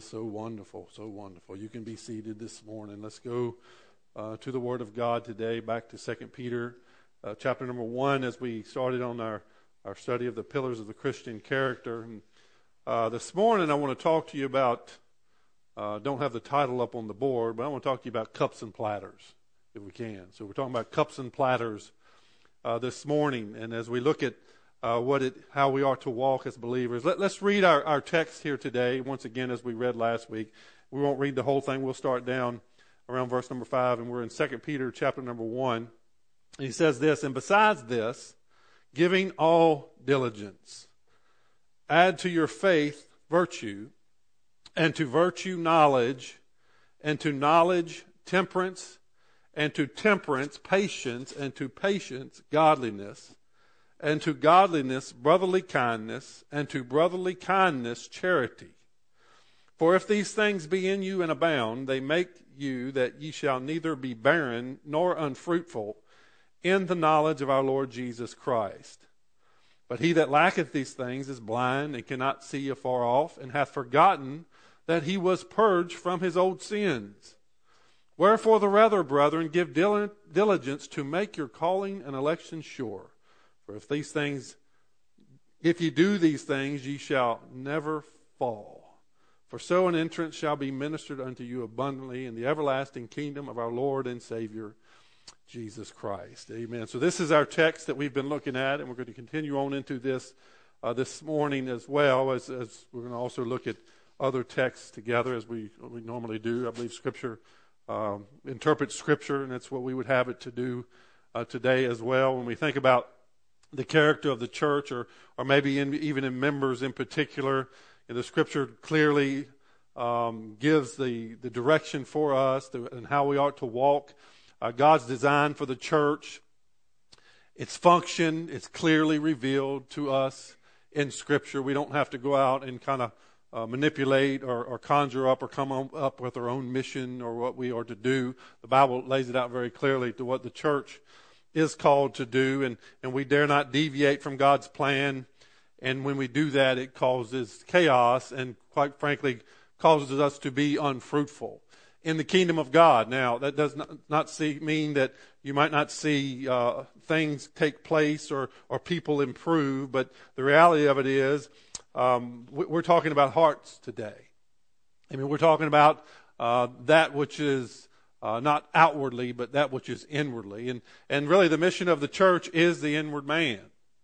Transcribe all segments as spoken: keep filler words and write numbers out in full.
is so wonderful, so wonderful. You can be seated this morning. Let's go uh, to the Word of God today, back to Second Peter, uh, chapter number one, as we started on our, our study of the pillars of the Christian character. And uh, this morning I want to talk to you about, uh, don't have the title up on the board, but I want to talk to you about cups and platters, if we can. So we're talking about cups and platters uh, this morning. And as we look at Uh, what it, how we are to walk as believers. Let, let's read our, our text here today, once again, as we read last week. We won't read the whole thing. We'll start down around verse number five, and we're in Second Peter chapter number one. And he says this, "And besides this, giving all diligence, add to your faith virtue, and to virtue knowledge, and to knowledge temperance, and to temperance patience, and to patience godliness, and to godliness brotherly kindness, and to brotherly kindness charity. For if these things be in you and abound, they make you that ye shall neither be barren nor unfruitful in the knowledge of our Lord Jesus Christ. But he that lacketh these things is blind, and cannot see afar off, and hath forgotten that he was purged from his old sins. Wherefore the rather, brethren, give diligence to make your calling and election sure. For if these things, if ye do these things, ye shall never fall. For so an entrance shall be ministered unto you abundantly in the everlasting kingdom of our Lord and Savior, Jesus Christ." Amen. So this is our text that we've been looking at, and we're going to continue on into this uh, this morning as well, as, as we're going to also look at other texts together, as we, we normally do. I believe Scripture um, interprets Scripture, and that's what we would have it to do uh, today as well. When we think about the character of the church, or or maybe in, even in members in particular, and the Scripture clearly um, gives the, the direction for us the, and how we ought to walk. Uh, God's design for the church, its function, it's clearly revealed to us in Scripture. We don't have to go out and kind of uh, manipulate or, or conjure up or come on, up with our own mission or what we are to do. The Bible lays it out very clearly to what the church is called to do, and, and we dare not deviate from God's plan. And when we do that, it causes chaos and, quite frankly, causes us to be unfruitful in the kingdom of God. Now, that does not, not see, mean that you might not see uh, things take place or, or people improve, but the reality of it is um, we're talking about hearts today. I mean, we're talking about uh, that which is Uh, not outwardly, but that which is inwardly. And, and really the mission of the church is the inward man.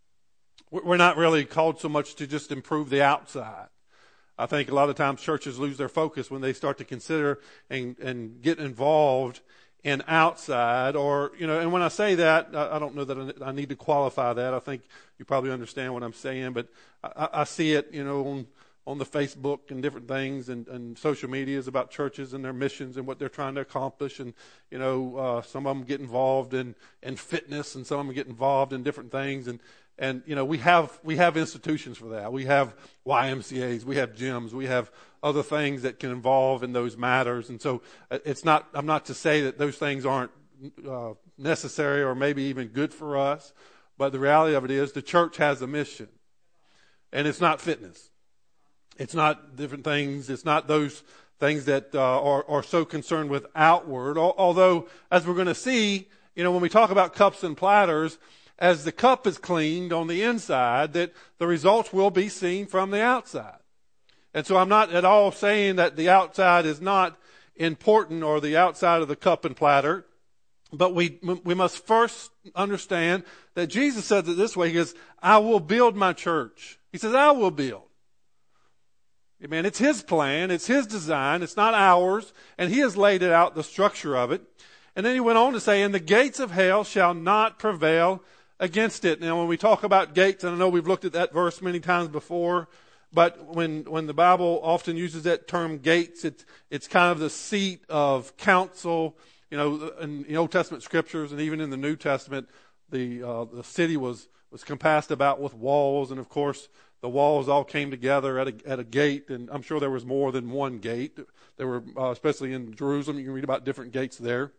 We're not really called so much to just improve the outside. I think a lot of times churches lose their focus when they start to consider and, and get involved in outside, or, you know, and when I say that, I, I don't know that I, I need to qualify that. I think you probably understand what I'm saying, but I, I see it, you know, on on the Facebook and different things, and, and social medias about churches and their missions and what they're trying to accomplish. And, you know, uh, some of them get involved in, in fitness, and some of them get involved in different things. And, and, you know, we have, we have institutions for that. We have Y M C As, we have gyms, we have other things that can involve in those matters. And so it's not, I'm not to say that those things aren't uh, necessary or maybe even good for us, but the reality of it is the church has a mission, and it's not fitness. It's not different things. It's not those things that uh, are, are so concerned with outward. Although, as we're going to see, you know, when we talk about cups and platters, as the cup is cleaned on the inside, that the results will be seen from the outside. And so I'm not at all saying that the outside is not important, or the outside of the cup and platter. But we we must first understand that Jesus says it this way. He goes, "I will build my church." He says, "I will build." Amen. It's His plan. It's His design. It's not ours. And He has laid it out, the structure of it. And then He went on to say, "And the gates of hell shall not prevail against it." Now, when we talk about gates, and I know we've looked at that verse many times before, but when, when the Bible often uses that term gates, it's, it's kind of the seat of counsel. You know, in the Old Testament scriptures and even in the New Testament, the, uh, the city was, was compassed about with walls. And of course, the walls all came together at a, at a gate, and I'm sure there was more than one gate. There were, uh, especially in Jerusalem, you can read about different gates there.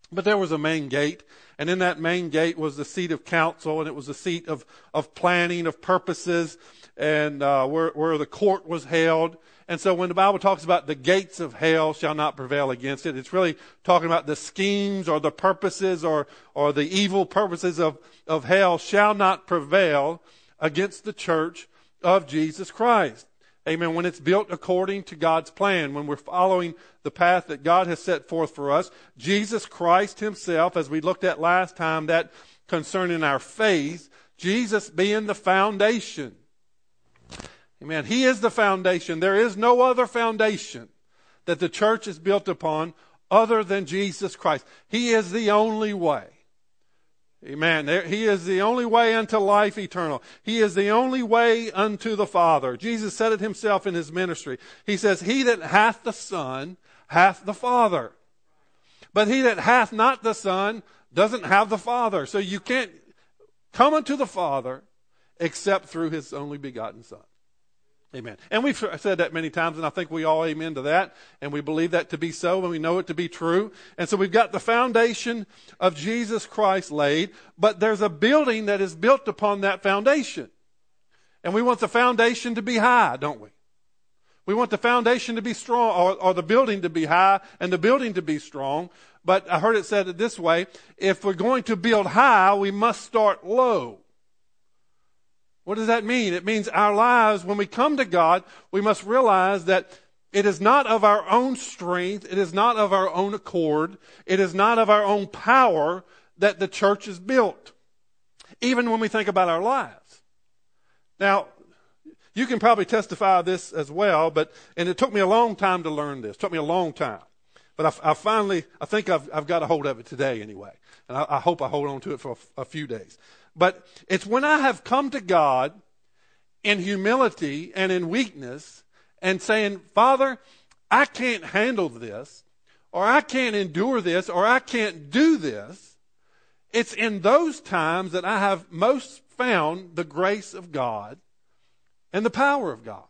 But there was a main gate, and in that main gate was the seat of counsel, and it was the seat of, of planning, of purposes, and uh, where, where the court was held. And so when the Bible talks about the gates of hell shall not prevail against it, it's really talking about the schemes or the purposes or, or the evil purposes of, of hell shall not prevail against the church of Jesus Christ. Amen. When it's built according to God's plan, when we're following the path that God has set forth for us, Jesus Christ himself, as we looked at last time, that concerning our faith, Jesus being the foundation. Amen. He is the foundation. There is no other foundation that the church is built upon other than Jesus Christ. He is the only way. Amen. He is the only way unto life eternal. He is the only way unto the Father. Jesus said it himself in his ministry. He says, he that hath the Son hath the Father. But he that hath not the Son doesn't have the Father. So you can't come unto the Father except through his only begotten Son. Amen. And we've said that many times, and I think we all amen to that, and we believe that to be so, and we know it to be true. And so we've got the foundation of Jesus Christ laid, but there's a building that is built upon that foundation. And we want the foundation to be high, don't we? We want the foundation to be strong, or, or the building to be high, and the building to be strong. But I heard it said it this way, if we're going to build high, we must start low. What does that mean? It means our lives, when we come to God, we must realize that it is not of our own strength, it is not of our own accord, it is not of our own power that the church is built. Even when we think about our lives. Now, you can probably testify this as well, but, and it took me a long time to learn this. It took me a long time. But I, I finally, I think I've, I've got a hold of it today anyway. And I, I hope I hold on to it for a, a few days. But it's when I have come to God in humility and in weakness and saying, Father, I can't handle this, or I can't endure this, or I can't do this. It's in those times that I have most found the grace of God and the power of God.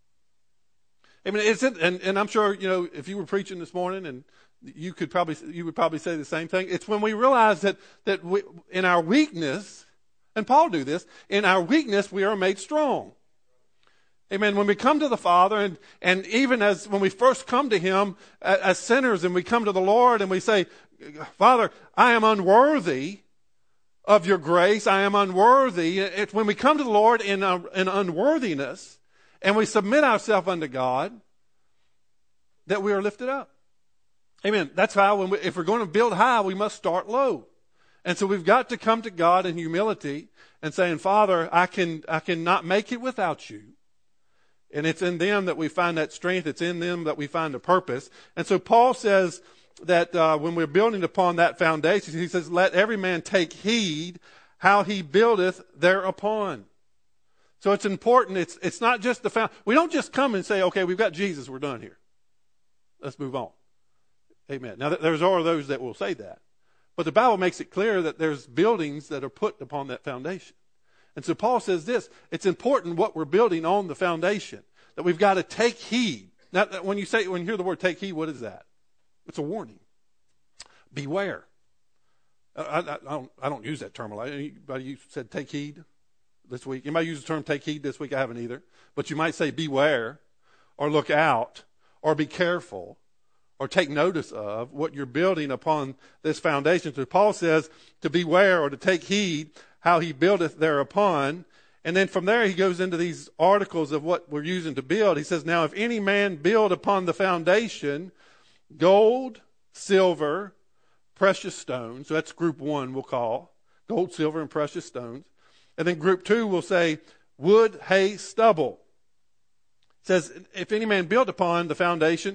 I mean, it's in, and, and I'm sure, you know, if you were preaching this morning, and you could probably, you would probably say the same thing. It's when we realize that, that we, in our weakness, and Paul do this, in our weakness we are made strong. Amen. When we come to the Father, and, and even as when we first come to him as, as sinners, and we come to the Lord and we say, Father, I am unworthy of your grace. I am unworthy. It's when we come to the Lord in, uh, in unworthiness and we submit ourselves unto God that we are lifted up. Amen. That's how, when we, if we're going to build high, we must start low. And so we've got to come to God in humility and saying, Father, I can, I cannot make it without you. And it's in them that we find that strength. It's in them that we find a purpose. And so Paul says that uh, when we're building upon that foundation, he says, let every man take heed how he buildeth thereupon. So it's important. It's, it's not just the found. We don't just come and say, okay, we've got Jesus. We're done here. Let's move on. Amen. Now, there's all those that will say that. But the Bible makes it clear that there's buildings that are put upon that foundation. And so Paul says this, it's important what we're building on the foundation, that we've got to take heed. Now, when you say, when you hear the word take heed, what is that? It's a warning. Beware. I, I, I, don't, I don't use that term a lot. Anybody said take heed this week? Anybody use the term take heed this week? I haven't either. But you might say beware, or look out, or be careful, or take notice of what you're building upon this foundation. So Paul says to beware, or to take heed how he buildeth thereupon. And then from there he goes into these articles of what we're using to build. He says, now if any man build upon the foundation gold, silver, precious stones. So that's group one we'll call. Gold, silver, and precious stones. And then group two will say wood, hay, stubble. It says, if any man build upon the foundation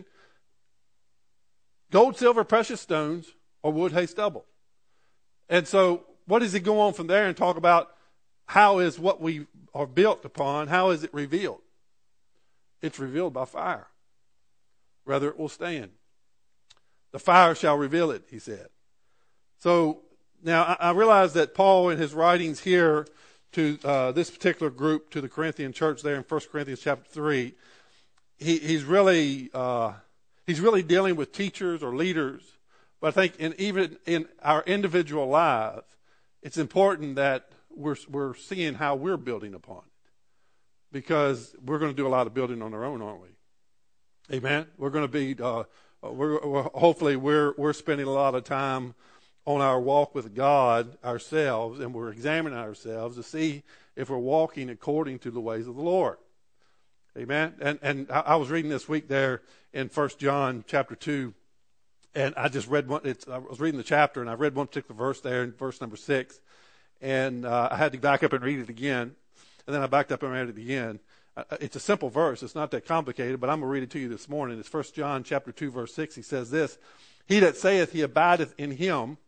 gold, silver, precious stones, or wood, hay, stubble. And so what does he go on from there and talk about how is what we are built upon, how is it revealed? It's revealed by fire. Whether it will stand. The fire shall reveal it, he said. So now I, I realize that Paul in his writings here to uh, this particular group, to the Corinthian church there in First Corinthians chapter three, he, he's really... Uh, He's really dealing with teachers or leaders But I think in, even in our individual lives, it's important that we're, we're seeing how we're building upon it. Because we're going to do a lot of building on our own, aren't we? Amen? We're going to be, uh, we're, we're, hopefully we're, we're spending a lot of time on our walk with God ourselves, and we're examining ourselves to see if we're walking according to the ways of the Lord. Amen? And and I, I was reading this week there in First John chapter two, and I just read one, it's, I was reading the chapter, and I read one particular verse there in verse number six, and uh, I had to back up and read it again, and then I backed up and read it again. Uh, it's a simple verse. It's not that complicated, but I'm going to read it to you this morning. It's First John chapter two, verse six. He says this, "He that saith he abideth in him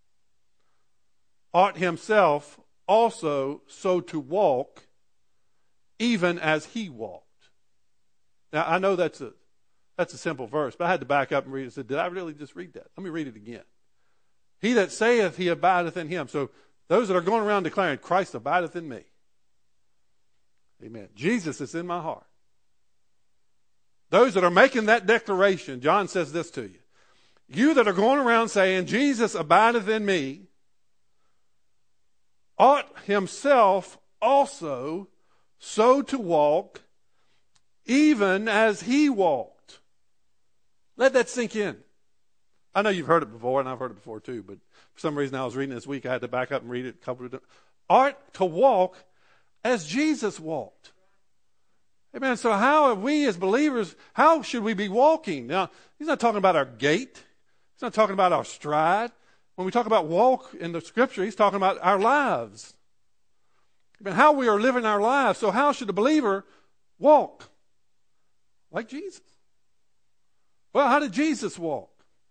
ought himself also so to walk, even as he walked." Now, I know that's a that's a simple verse, but I had to back up and read it. I said, did I really just read that? Let me read it again. "He that saith he abideth in him." So those that are going around declaring, "Christ abideth in me." Amen. Jesus is in my heart. Those that are making that declaration, John says this to you. You that are going around saying, "Jesus abideth in me," ought himself also so to walk, even as he walked. Let that sink in. I know you've heard it before, and I've heard it before too, but for some reason I was reading this week, I had to back up and read it a couple of times. Ought to walk as Jesus walked. Amen. So how have we as believers, how should we be walking? Now, he's not talking about our gait. He's not talking about our stride. When we talk about walk in the scripture, he's talking about our lives. Amen. How we are living our lives. So how should a believer walk? Like Jesus. Well, how did Jesus walk?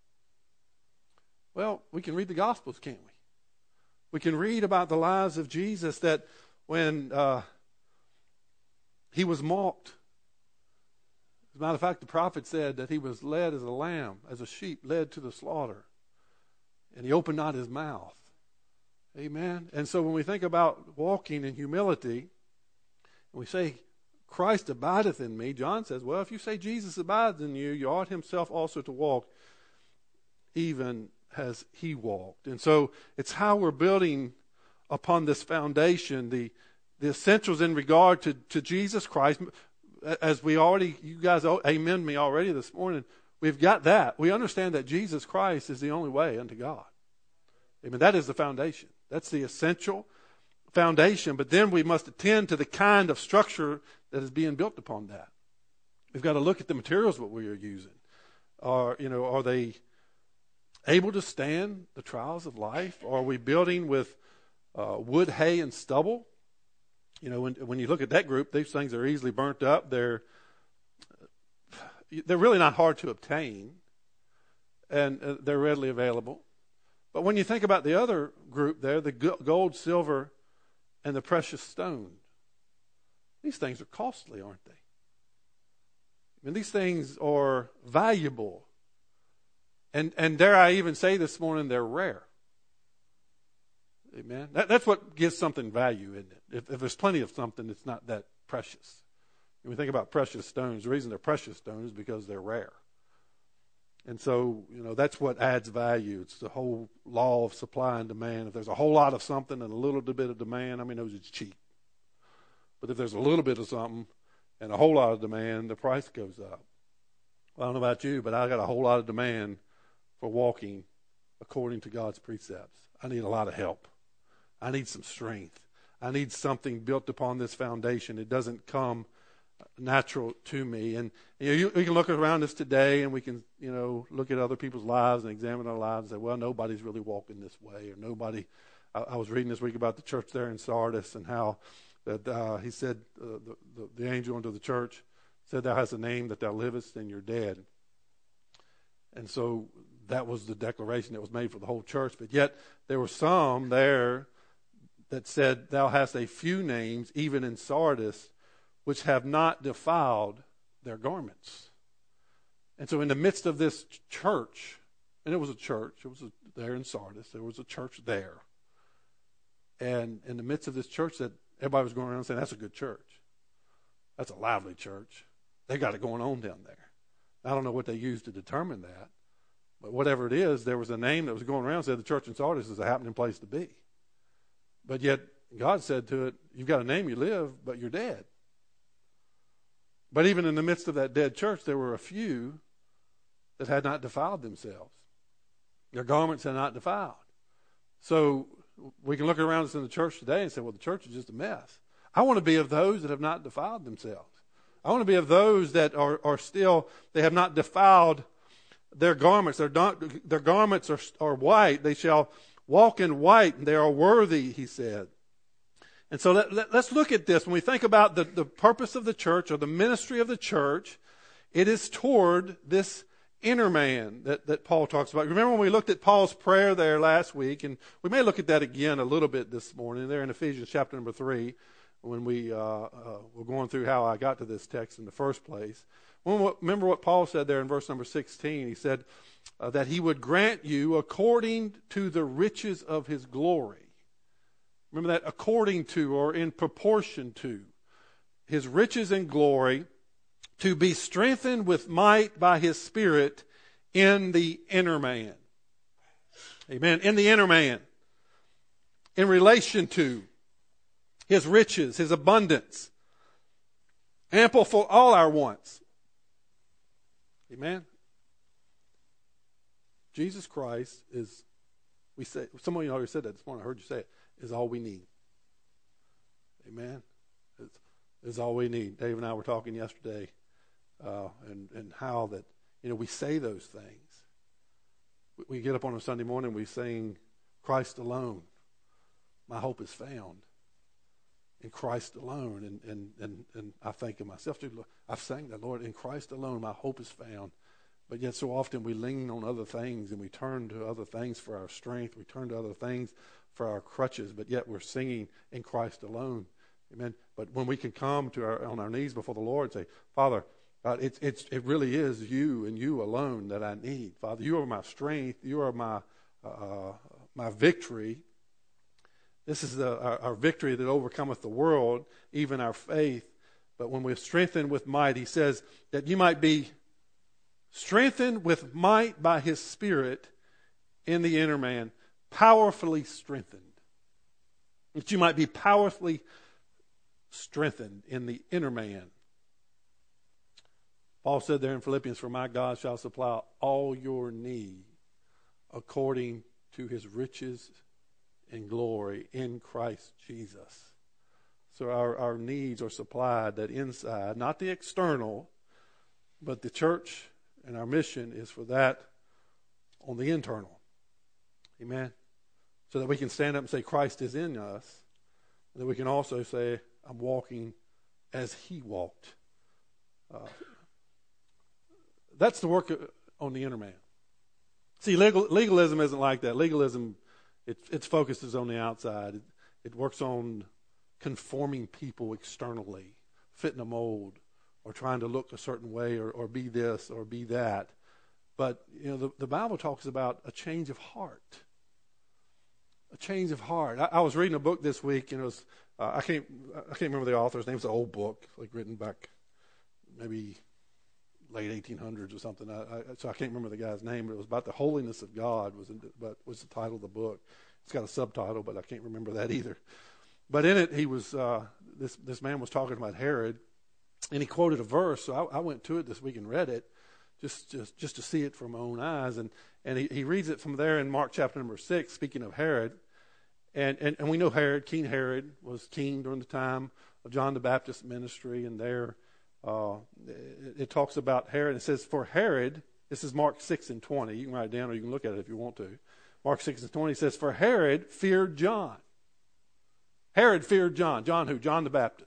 Well, we can read the Gospels, can't we? We can read about the lives of Jesus, that when uh, he was mocked. As a matter of fact, the prophet said that he was led as a lamb, as a sheep led to the slaughter. And he opened not his mouth. Amen. And so when we think about walking in humility, and we say, "Christ abideth in me," John says, well, if you say Jesus abides in you, you ought himself also to walk even as he walked. And so it's how we're building upon this foundation, the the essentials in regard to, to Jesus Christ. As we already, you guys amen me already this morning, we've got that. We understand that Jesus Christ is the only way unto God. Amen. That is the foundation. That's the essential foundation. But then we must attend to the kind of structure that is being built upon that. We've got to look at the materials that we are using. Are, you know, are they able to stand the trials of life? Or are we building with uh, wood, hay, and stubble? You know, when when you look at that group, these things are easily burnt up. They're they're really not hard to obtain, and uh, they're readily available. But when you think about the other group there, the gold, silver, and the precious stone, these things are costly, aren't they? I mean, these things are valuable. And and dare I even say this morning, they're rare. Amen. That, that's what gives something value, isn't it? If, if there's plenty of something, it's not that precious. When we think about precious stones, the reason they're precious stones is because they're rare. And so, you know, that's what adds value. It's the whole law of supply and demand. If there's a whole lot of something and a little bit of demand, I mean, those it's cheap. But if there's a little bit of something and a whole lot of demand, the price goes up. Well, I don't know about you, but I got a whole lot of demand for walking according to God's precepts. I need a lot of help. I need some strength. I need something built upon this foundation. It doesn't come natural to me. And you know, you, we can look around us today, and we can, you know, look at other people's lives and examine our lives and say, well, nobody's really walking this way, or nobody. I, I was reading this week about the church there in Sardis, and how that uh, he said, uh, the, the, the angel unto the church said, "Thou hast a name that thou livest, and you're dead." And so that was the declaration that was made for the whole church. But yet there were some there that said, "Thou hast a few names, even in Sardis, which have not defiled their garments." And so in the midst of this church, and it was a church, it was a, there in Sardis, there was a church there. And in the midst of this church, that everybody was going around saying, "That's a good church. That's a lively church. They got it going on down there." I don't know what they used to determine that. But whatever it is, there was a name that was going around that said the church in Sardis is a happening place to be. But yet God said to it, you've got a name, you live, but you're dead. But even in the midst of that dead church, there were a few that had not defiled themselves. Their garments had not defiled. So we can look around us in the church today and say, well, the church is just a mess. I want to be of those that have not defiled themselves. I want to be of those that are, are still, they have not defiled their garments. Their, their garments are, are white. They shall walk in white, and they are worthy, he said. And so let, let, let's look at this. When we think about the, the purpose of the church or the ministry of the church, it is toward this inner man that, that Paul talks about. Remember when we looked at Paul's prayer there last week, and we may look at that again a little bit this morning there in Ephesians chapter number three, when we uh, uh, were going through how I got to this text in the first place. Remember what Paul said there in verse number sixteen. He said uh, that he would grant you according to the riches of his glory. Remember that, according to, or in proportion to his riches and glory, to be strengthened with might by his Spirit in the inner man. Amen. In the inner man. In relation to his riches, his abundance. Ample for all our wants. Amen. Jesus Christ is, we say, some of you already said that this morning, I heard you say it, is all we need. Amen. It's, it's all we need. Dave and I were talking yesterday uh, and, and how that, you know, we say those things. We, we get up on a Sunday morning, we sing, Christ alone, my hope is found in Christ alone. And, and, and, and I think of myself, too, I've sang that, Lord, in Christ alone, my hope is found. But yet so often we lean on other things and we turn to other things for our strength. We turn to other things for our crutches, but yet we're singing in Christ alone. Amen. But when we can come to our, on our knees before the Lord and say, Father, God, it's, it's, it really is you and you alone that I need. Father, you are my strength. You are my, uh, my victory. This is the, our, our victory that overcometh the world, even our faith. But when we're strengthened with might, he says that you might be strengthened with might by his Spirit in the inner man, powerfully strengthened. That you might be powerfully strengthened in the inner man. Paul said there in Philippians, for my God shall supply all your need according to his riches and glory in Christ Jesus. So our, our needs are supplied, that inside, not the external, but the church and our mission is for that on the internal. Amen. So that we can stand up and say Christ is in us. And that we can also say, I'm walking as he walked. Uh, that's the work on the inner man. See, legal, legalism isn't like that. Legalism, it, its focus is on the outside. It, it works on conforming people externally, fitting a mold, or trying to look a certain way, or, or be this, or be that. But, you know, the, the Bible talks about a change of heart. A change of heart. I, I was reading a book this week, and it was, uh, I can't I can't remember the author's name. It's an old book, like written back maybe late eighteen hundreds or something. I, I, so I can't remember the guy's name, but it was about the holiness of God, was, in, but was the title of the book. It's got a subtitle, but I can't remember that either. But in it, he was, uh, this, this man was talking about Herod, and he quoted a verse, so I, I went to it this week and read it, just just, just to see it from my own eyes. And, and he, he reads it from there in Mark chapter number six, speaking of Herod. And, and, and we know Herod, King Herod, was king during the time of John the Baptist's ministry. And there uh, it, it talks about Herod. It says, for Herod, this is Mark six and twenty. You can write it down or you can look at it if you want to. Mark six and twenty says, for Herod feared John. Herod feared John. John who? John the Baptist.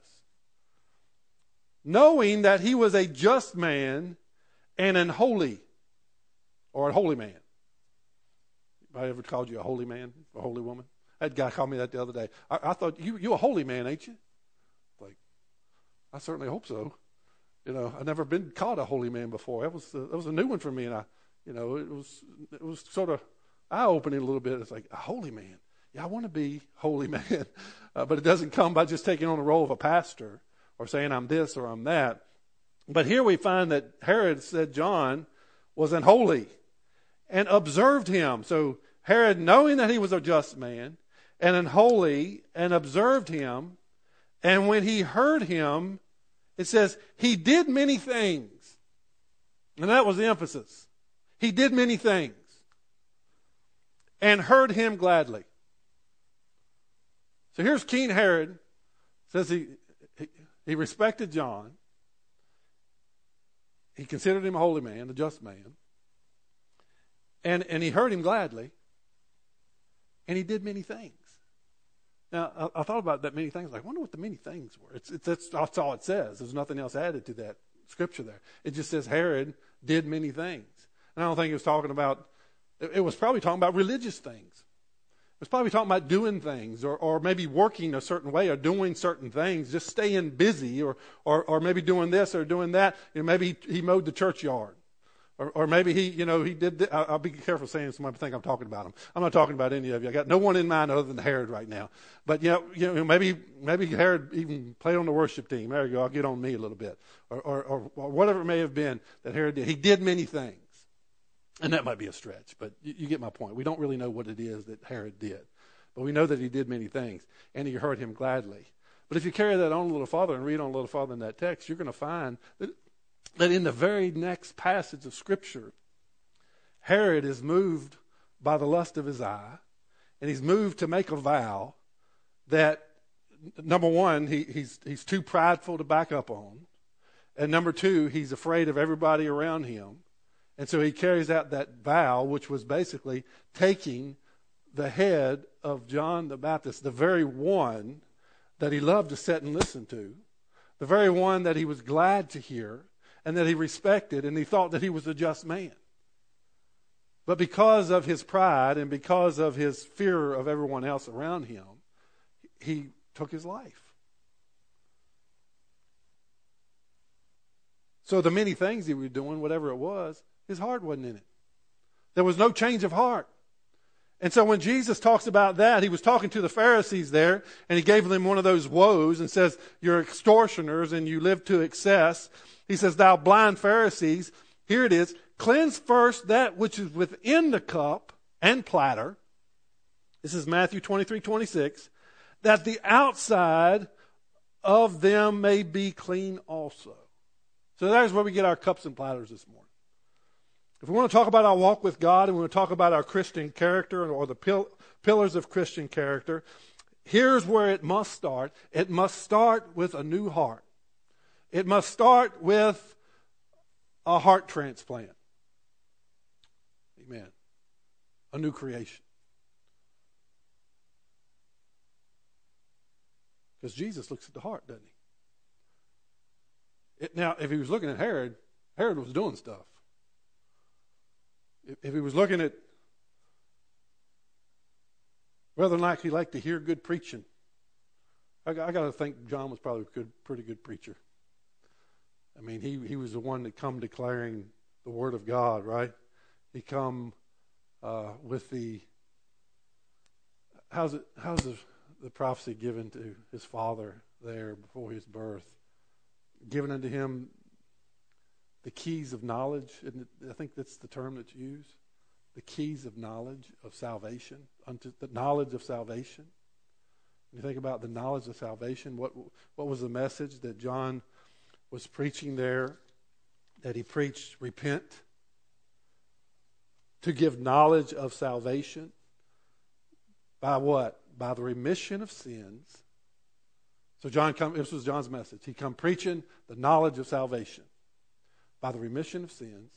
Knowing that he was a just man and an holy, or a holy man. Anybody ever called you a holy man, a holy woman? That guy called me that the other day. I, I thought, you you a holy man, ain't you? Like, I certainly hope so. You know, I've never been called a holy man before. That was that was a new one for me, and I, you know, it was it was sort of eye-opening a little bit. It's like, a holy man. Yeah, I want to be holy man, uh, but it doesn't come by just taking on the role of a pastor or saying I'm this or I'm that. But here we find that Herod said John was unholy. and observed him. So Herod, knowing that he was a just man and an holy, and observed him, and when he heard him, it says, he did many things. And that was the emphasis. He did many things. And heard him gladly. So here's King Herod. Says he, he, he respected John. He considered him a holy man, a just man. And, and he heard him gladly. And he did many things. Now, I, I thought about that many things. Like, I wonder what the many things were. It's, it's, that's, that's all it says. There's nothing else added to that scripture there. It just says Herod did many things. And I don't think it was talking about, it, it was probably talking about religious things. It was probably talking about doing things, or, or maybe working a certain way, or doing certain things, just staying busy, or, or, or maybe doing this or doing that. You know, maybe he, he mowed the churchyard. Or, or maybe he, you know, he did. Th- I'll be careful saying somebody think I'm talking about him. I'm not talking about any of you. I got no one in mind other than Herod right now. But you know, you know, maybe maybe Herod even played on the worship team. There you go. I'll get on me a little bit, or or, or, or whatever it may have been that Herod did. He did many things, and that might be a stretch, but you, you get my point. We don't really know what it is that Herod did, but we know that he did many things, and he heard him gladly. But if you carry that on a little farther and read on a little farther in that text, you're going to find that. That in the very next passage of Scripture, Herod is moved by the lust of his eye, and he's moved to make a vow that, number one, he, he's, he's too prideful to back up on, and number two, he's afraid of everybody around him, and so he carries out that vow, which was basically taking the head of John the Baptist, the very one that he loved to sit and listen to, the very one that he was glad to hear, and that he respected, and he thought that he was a just man. But because of his pride and because of his fear of everyone else around him, he took his life. So the many things he was doing, whatever it was, his heart wasn't in it. There was no change of heart. And so when Jesus talks about that, he was talking to the Pharisees there, and he gave them one of those woes and says, you're extortioners and you live to excess. He says, thou blind Pharisees, here it is, cleanse first that which is within the cup and platter. This is Matthew twenty-three twenty-six, that the outside of them may be clean also. So there's where we get our cups and platters this morning. If we want to talk about our walk with God, and we want to talk about our Christian character, or the pil- pillars of Christian character, here's where it must start. It must start with a new heart. It must start with a heart transplant. Amen. A new creation. Because Jesus looks at the heart, doesn't he? It, now, if he was looking at Herod, Herod was doing stuff. If, if he was looking at whether or not he liked to hear good preaching, I, I got to think John was probably a good, pretty good preacher. I mean, he, he was the one that come declaring the Word of God, right? He come uh, with the, how's it, how's the, the prophecy given to his father there before his birth? Given unto him the keys of knowledge. And I think that's the term that's used. The keys of knowledge of salvation, unto the knowledge of salvation. When you think about the knowledge of salvation, what what was the message that John was preaching there, that he preached? Repent, to give knowledge of salvation. By what? By the remission of sins. So John come, this was John's message. He come preaching the knowledge of salvation. By the remission of sins.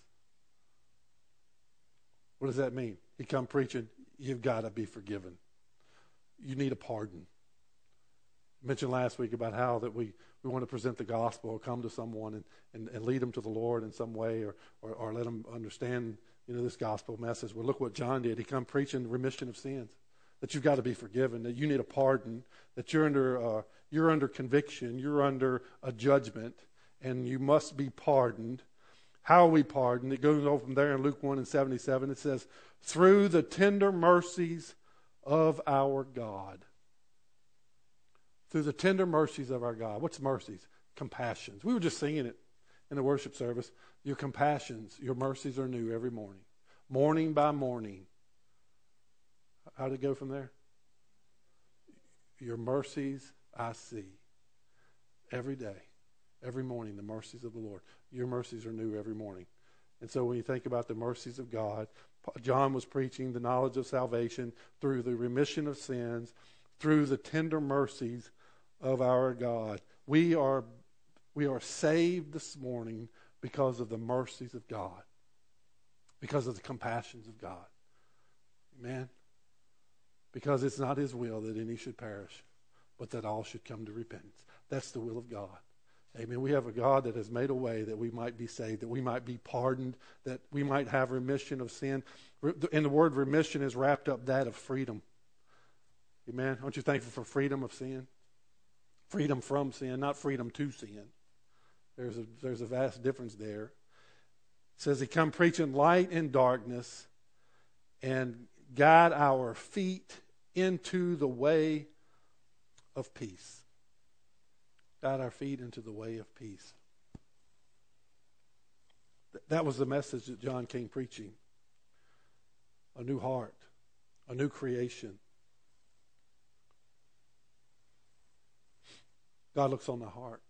What does that mean? He come preaching, you've got to be forgiven. You need a pardon. I mentioned last week about how that we, we want to present the gospel, or come to someone and, and, and lead them to the Lord in some way, or, or, or let them understand, you know, this gospel message. Well, look what John did. He come preaching remission of sins, that you've got to be forgiven, that you need a pardon, that you're under uh, you're under conviction, you're under a judgment, and you must be pardoned. How are we pardoned? It goes on from there in Luke one and seventy-seven. It says, through the tender mercies of our God. Through the tender mercies of our God. What's mercies? Compassions. We were just singing it in the worship service. Your compassions, your mercies are new every morning. morning by morning. How did it go from there? Your mercies I see every day, every morning, the mercies of the Lord. Your mercies are new every morning. And so when you think about the mercies of God, John was preaching the knowledge of salvation through the remission of sins, through the tender mercies of our God. We are, we are saved this morning because of the mercies of God, because of the compassions of God. Amen? Because it's not his will that any should perish, but that all should come to repentance. That's the will of God. Amen. We have a God that has made a way that we might be saved, that we might be pardoned, that we might have remission of sin. And the word remission is wrapped up that of freedom. Amen. Aren't you thankful for freedom of sin? Freedom from sin, not freedom to sin. There's a, there's a vast difference there. It says he come preaching light in darkness and guide our feet into the way of peace. Guide our feet into the way of peace. That was the message that John came preaching. A new heart, a new creation. God looks on the heart.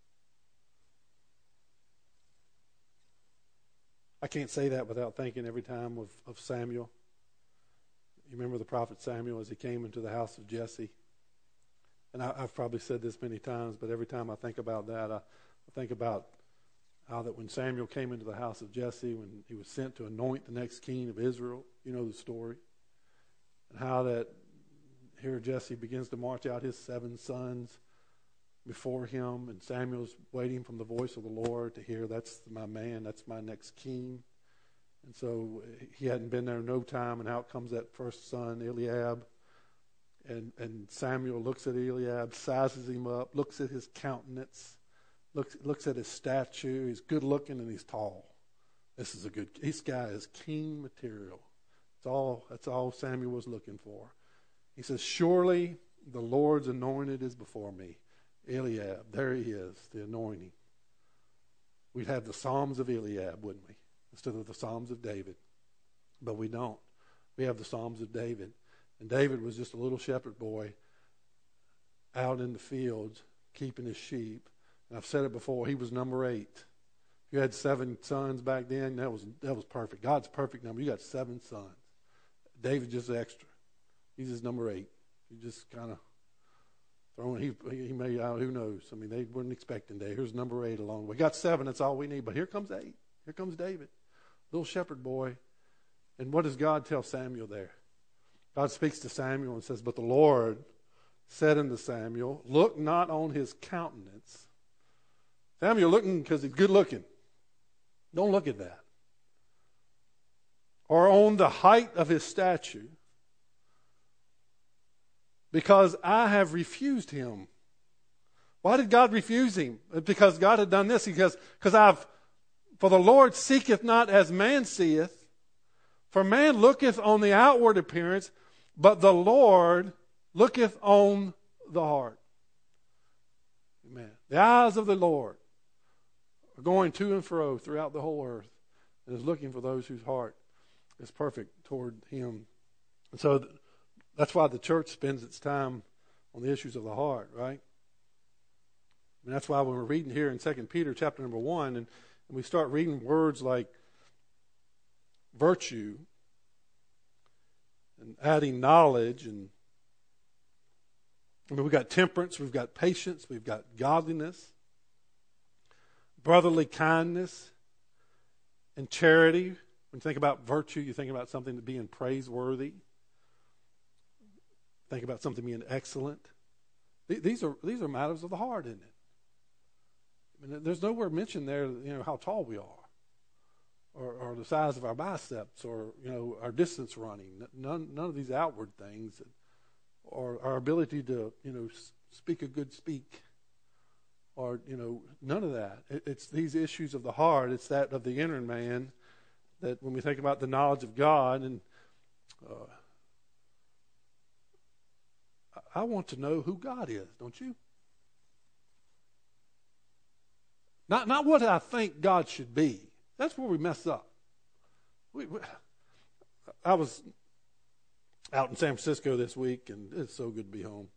I can't say that without thinking every time of, of Samuel. You remember the prophet Samuel as he came into the house of Jesse? And I, I've probably said this many times, but every time I think about that, I, I think about how that when Samuel came into the house of Jesse, when he was sent to anoint the next king of Israel, you know the story. And how that here Jesse begins to march out his seven sons before him, and Samuel's waiting from the voice of the Lord to hear, that's my man, that's my next king. And so he hadn't been there no time, and out comes that first son, Eliab. And, and Samuel looks at Eliab, sizes him up, looks at his countenance, looks looks at his stature. He's good looking and he's tall. This is a good. This guy is king material. That's all. That's all Samuel was looking for. He says, "Surely the Lord's anointed is before me." Eliab, there he is, the anointing. We'd have the Psalms of Eliab, wouldn't we, instead of the Psalms of David? But we don't. We have the Psalms of David. And David was just a little shepherd boy out in the fields keeping his sheep. And I've said it before, he was number eight. If you had seven sons back then, that was that was perfect. God's perfect number. You got seven sons. David just extra. He's just number eight. You just kind of throwing, he, he may, uh, who knows? I mean, they weren't expecting David. Here's number eight along. We got seven, that's all we need. But here comes eight. Here comes David, little shepherd boy. And what does God tell Samuel there? God speaks to Samuel and says, "But the Lord said unto Samuel, look not on his countenance." Samuel looking because he's good looking. Don't look at that. "Or on the height of his statue, because I have refused him." Why did God refuse him? Because God had done this. Because, because I've, for the Lord seeketh not as man seeth, for man looketh on the outward appearance, but the Lord looketh on the heart. Amen. The eyes of the Lord are going to and fro throughout the whole earth and is looking for those whose heart is perfect toward him. And so that's why the church spends its time on the issues of the heart, right? And that's why when we're reading here in Second Peter chapter number one, and, and we start reading words like virtue, and adding knowledge, and I mean, we've got temperance, we've got patience, we've got godliness, brotherly kindness, and charity. When you think about virtue, you think about something being praiseworthy. Think about something being excellent. These are these are matters of the heart, isn't it? I mean, there's nowhere mentioned there, you know, how tall we are. Or, or the size of our biceps, or you know, our distance running. None, none of these outward things, or our ability to, you know, speak a good speak, or you know, none of that. It, it's these issues of the heart. It's that of the inner man. That when we think about the knowledge of God, and uh, I want to know who God is, don't you? Not not what I think God should be. That's where we mess up. We, we, I was out in San Francisco this week, and it's so good to be home.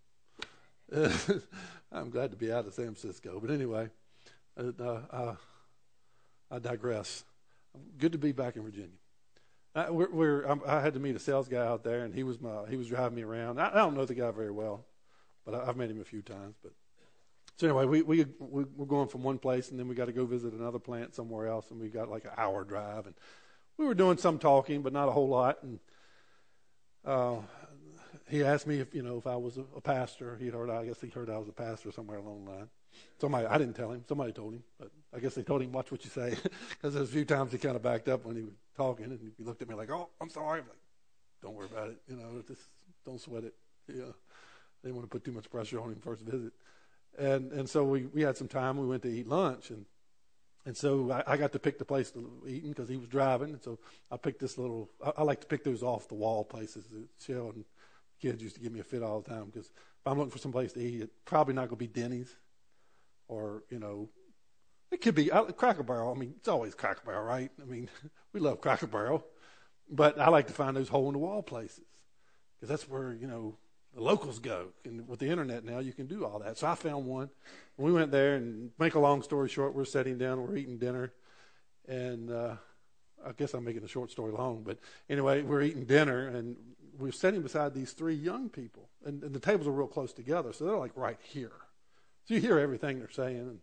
I'm glad to be out of San Francisco. But anyway, uh, uh, I digress. Good to be back in Virginia. Uh, we're, we're, I'm, I had to meet a sales guy out there, and he was my he was driving me around. I, I don't know the guy very well, but I, I've met him a few times. But so anyway, we we we we're going from one place, and then we got to go visit another plant somewhere else, and we got like an hour drive, and we were doing some talking, but not a whole lot. And uh, he asked me if you know if I was a, a pastor. He heard I guess he heard I was a pastor somewhere along the line. Somebody I didn't tell him. Somebody told him, but I guess they told him watch what you say, because there's a few times he kind of backed up when he was talking, and he looked at me like, "Oh, I'm sorry." I'm like, "Don't worry about it. You know, just don't sweat it." Yeah, they didn't want to put too much pressure on him first visit, and and so we, we had some time. We went to eat lunch, and and so I, I got to pick the place to eat because he was driving, and so I picked this little. I, I like to pick those off the wall places that Shell and kids used to give me a fit all the time, because if I'm looking for some place to eat, it's probably not going to be Denny's. Or, you know, it could be uh, Cracker Barrel. I mean, it's always Cracker Barrel, right? I mean, we love Cracker Barrel. But I like to find those hole-in-the-wall places, because that's where, you know, the locals go. And with the internet now, you can do all that. So I found one. And we went there, and make a long story short, we're sitting down, we're eating dinner. And uh, I guess I'm making a short story long. But anyway, we're eating dinner, and we're sitting beside these three young people. And, and the tables are real close together, so they're like right here. So you hear everything they're saying, and,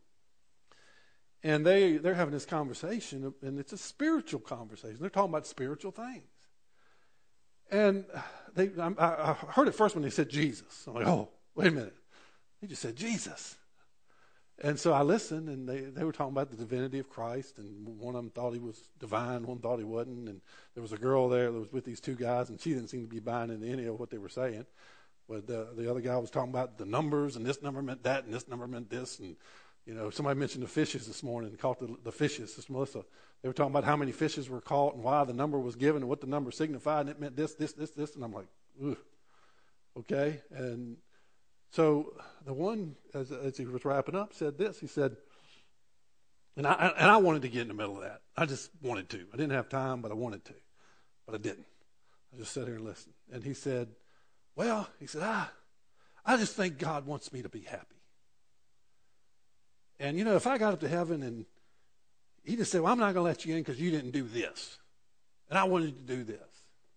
and they, they're having this conversation, and it's a spiritual conversation. They're talking about spiritual things. And they, I, I heard it first when they said Jesus. I'm like, oh, wait a minute. They just said Jesus. And so I listened, and they, they were talking about the divinity of Christ, and one of them thought he was divine, one thought he wasn't. And there was a girl there that was with these two guys, and she didn't seem to be buying into any of what they were saying. But the, the other guy was talking about the numbers, and this number meant that, and this number meant this. And, you know, somebody mentioned the fishes this morning, caught the, the fishes. This Melissa. They were talking about how many fishes were caught and why the number was given and what the number signified, and it meant this, this, this, this. And I'm like, ooh, okay. And so the one, as, as he was wrapping up, said this. He said, and I, and I wanted to get in the middle of that. I just wanted to. I didn't have time, but I wanted to. But I didn't. I just sat here and listened. And he said, well, he said, ah, I just think God wants me to be happy. And, you know, if I got up to heaven and he just said, well, I'm not going to let you in because you didn't do this. And I wanted you to do this.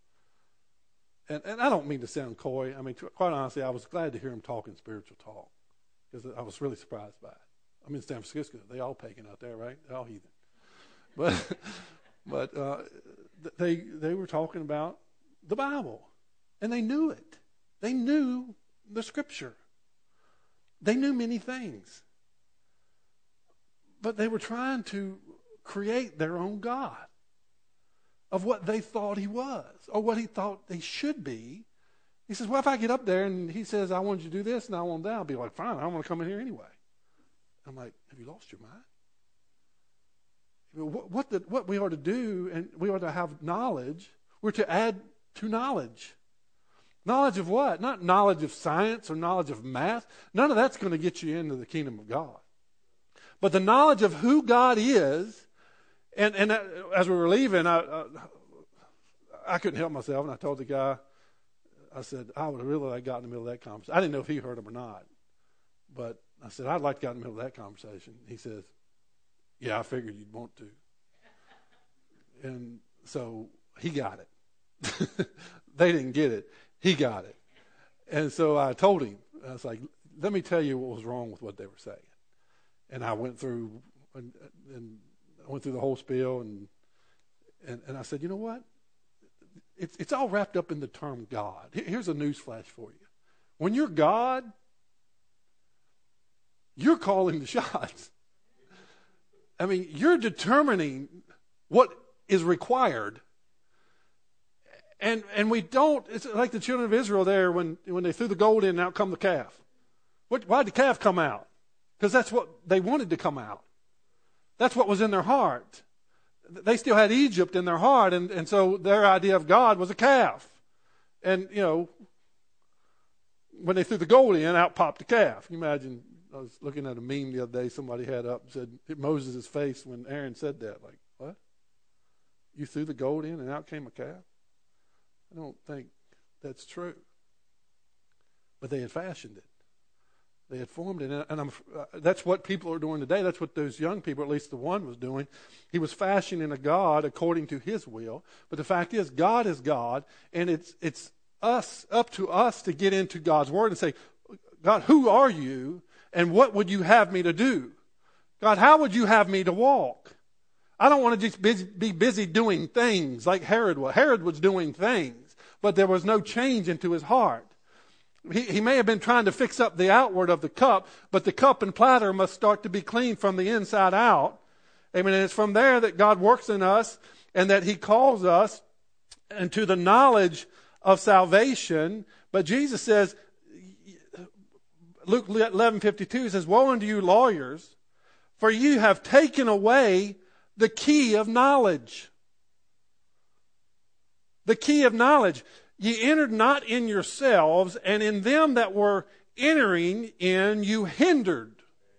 And, and I don't mean to sound coy. I mean, quite honestly, I was glad to hear him talking spiritual talk, because I was really surprised by it. I'm in San Francisco. They all pagan out there, right? They're all heathen. But, but uh, they, they were talking about the Bible, and they knew it. They knew the Scripture. They knew many things. But they were trying to create their own God of what they thought he was, or what he thought they should be. He says, well, if I get up there and he says, I want you to do this and I want that, I'll be like, fine, I don't want to come in here anyway. I'm like, have you lost your mind? What, what, the, what we are to do, and we are to have knowledge, we're to add to knowledge. Knowledge of what? Not knowledge of science or knowledge of math. None of that's going to get you into the kingdom of God. But the knowledge of who God is, and, and as we were leaving, I, I, I couldn't help myself, and I told the guy, I said, I would have really like got in the middle of that conversation. I didn't know if he heard him or not, but I said, I'd like to get in the middle of that conversation. He says, yeah, I figured you'd want to. And so he got it. They didn't get it. He got it. And so I told him, I was like, let me tell you what was wrong with what they were saying. And I went through and, and I went through the whole spiel, and, and, and I said, you know what? It's, it's all wrapped up in the term God. Here's a news flash for you. When you're God, you're calling the shots. I mean, you're determining what is required. And and we don't, it's like the children of Israel there when, when they threw the gold in and out come the calf. What, why did the calf come out? Because that's what they wanted to come out. That's what was in their heart. They still had Egypt in their heart, and, and so their idea of God was a calf. And, you know, when they threw the gold in, out popped the calf. You imagine, I was looking at a meme the other day, somebody had up and said, hit Moses' face when Aaron said that. Like, what? You threw the gold in and out came a calf? I don't think that's true. But they had fashioned it. They had formed it. And I'm, uh, that's what people are doing today. That's what those young people, at least the one, was doing. He was fashioning a God according to his will. But the fact is, God is God. And it's it's us, up to us to get into God's word and say, God, who are you? And what would you have me to do? God, how would you have me to walk? I don't want to just busy, be busy doing things like Herod was. Herod was doing things, but there was no change into his heart. He, he may have been trying to fix up the outward of the cup, but the cup and platter must start to be clean from the inside out. Amen. And it's from there that God works in us and that he calls us into the knowledge of salvation. But Jesus says, Luke eleven fifty-two says, woe unto you lawyers, for you have taken away the key of knowledge. The key of knowledge. Ye entered not in yourselves, and in them that were entering in you hindered.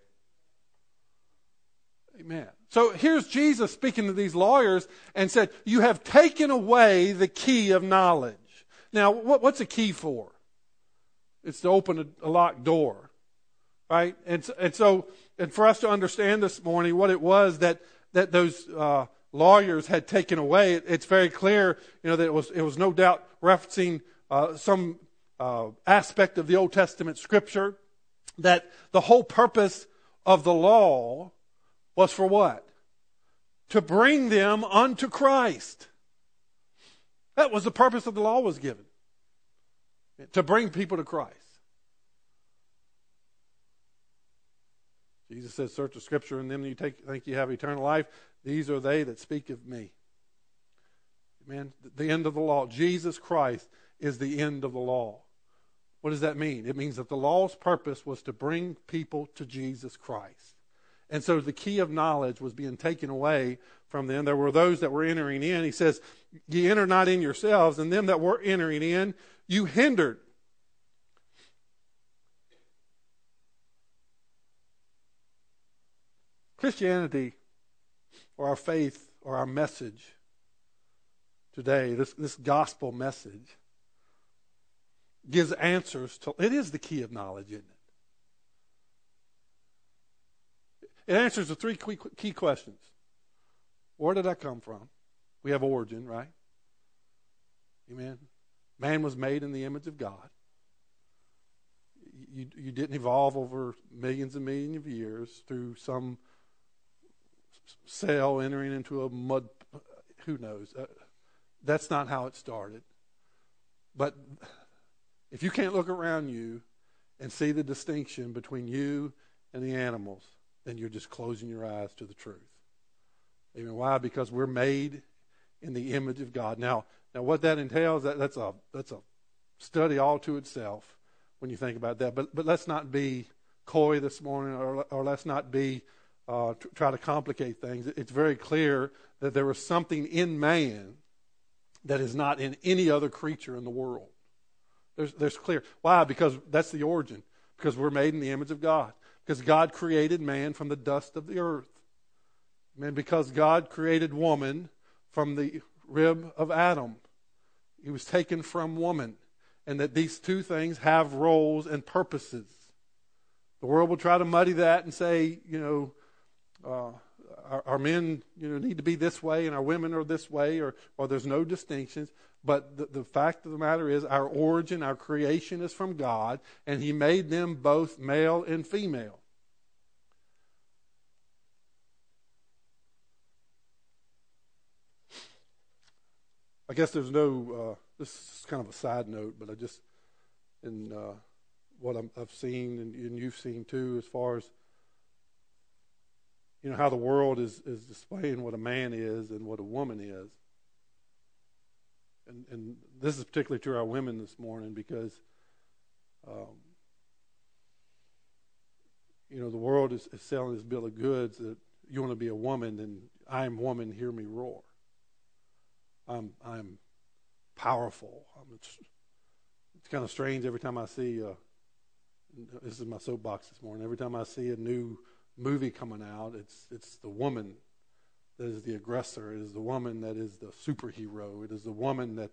Amen. So here's Jesus speaking to these lawyers and said, you have taken away the key of knowledge. Now, what, what's a key for? It's to open a, a locked door, right? And, and so, and for us to understand this morning what it was that, that those uh, lawyers had taken away, it, it's very clear, you know, that it was, it was no doubt referencing uh, some uh, aspect of the Old Testament scripture, that the whole purpose of the law was for what? To bring them unto Christ. That was the purpose of the law was given. To bring people to Christ. Jesus says, search the scripture, and them you take, think you have eternal life. These are they that speak of me. Amen. The end of the law. Jesus Christ is the end of the law. What does that mean? It means that the law's purpose was to bring people to Jesus Christ. And so the key of knowledge was being taken away from them. There were those that were entering in. He says, ye enter not in yourselves, and them that were entering in, you hindered. Christianity, or our faith, or our message today, this, this gospel message, gives answers to, it is the key of knowledge, isn't it? It answers the three key questions. Where did I come from? We have origin, right? Amen. Man was made in the image of God. You, you didn't evolve over millions and millions of years through some cell entering into a mud, who knows. Uh, that's not how it started. But if you can't look around you and see the distinction between you and the animals, then you're just closing your eyes to the truth. Amen. Why? Because we're made in the image of God. Now, now what that entails, that, that's a that's a study all to itself when you think about that. But but let's not be coy this morning, or or let's not be uh, t- try to complicate things. It's very clear that there is something in man that is not in any other creature in the world. There's there's clear. Why? Because that's the origin. Because we're made in the image of God. Because God created man from the dust of the earth. And because God created woman from the rib of Adam. He was taken from woman. And that these two things have roles and purposes. The world will try to muddy that and say, you know, uh, our, our men, you know, need to be this way and our women are this way, or, or there's no distinctions. But the, the fact of the matter is, our origin, our creation is from God, and He made them both male and female. I guess there's no, uh, this is kind of a side note, but I just, in uh, what I'm, I've seen, and, and you've seen too, as far as, you know, how the world is, is displaying what a man is and what a woman is. And, and this is particularly to our women this morning because, um, you know, the world is, is selling this bill of goods that you want to be a woman, and I'm woman, hear me roar. I'm I'm powerful. I'm, it's, it's kind of strange every time I see, uh, this is my soapbox this morning, every time I see a new movie coming out, it's it's the woman that is the aggressor. It is the woman that is the superhero. It is the woman that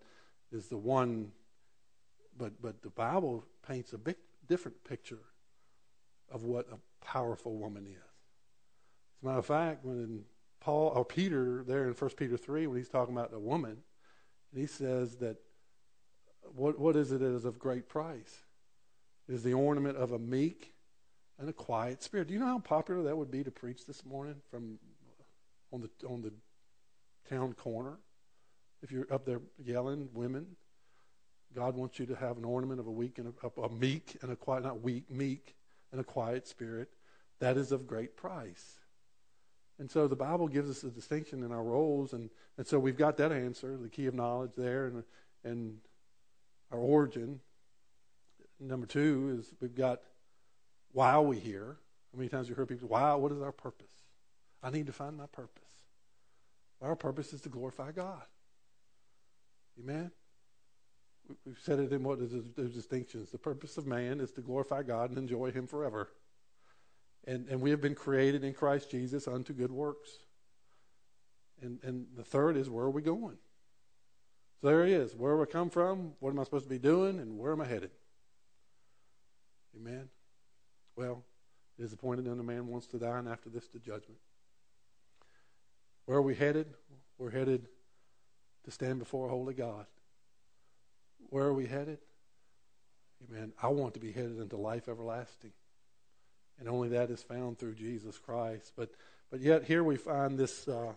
is the one, but but the Bible paints a big different picture of what a powerful woman is. As a matter of fact, when Paul or Peter there in First Peter three, when he's talking about a woman, he says that what what is it that is of great price? It is the ornament of a meek and a quiet spirit. Do you know how popular that would be to preach this morning from on the on the town corner? If you're up there yelling, women, God wants you to have an ornament of a weak and a, a meek and a quiet, not weak, meek and a quiet spirit. That is of great price. And so the Bible gives us a distinction in our roles, and, and so we've got that answer, the key of knowledge there, and and our origin. Number two is we've got why are we here? How many times you heard people say, why, what is our purpose? I need to find my purpose. Our purpose is to glorify God. Amen? We've said it in what is those distinctions. The purpose of man is to glorify God and enjoy Him forever. And and we have been created in Christ Jesus unto good works. And and the third is, where are we going? So there he is. Where do I come from? What am I supposed to be doing? And where am I headed? Amen? Well, it is appointed unto man once to die, and after this to judgment. Where are we headed? We're headed to stand before a holy God. Where are we headed? Amen. I want to be headed into life everlasting. And only that is found through Jesus Christ. But but yet here we find this uh,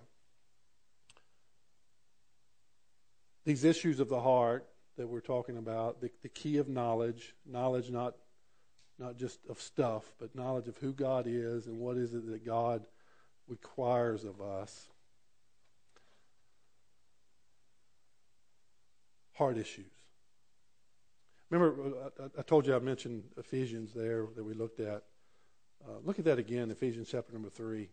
these issues of the heart that we're talking about, the, the key of knowledge, knowledge not not just of stuff, but knowledge of who God is and what is it that God requires of us. Heart issues. Remember, I, I told you I mentioned Ephesians there that we looked at. Uh, look at that again, Ephesians chapter number three.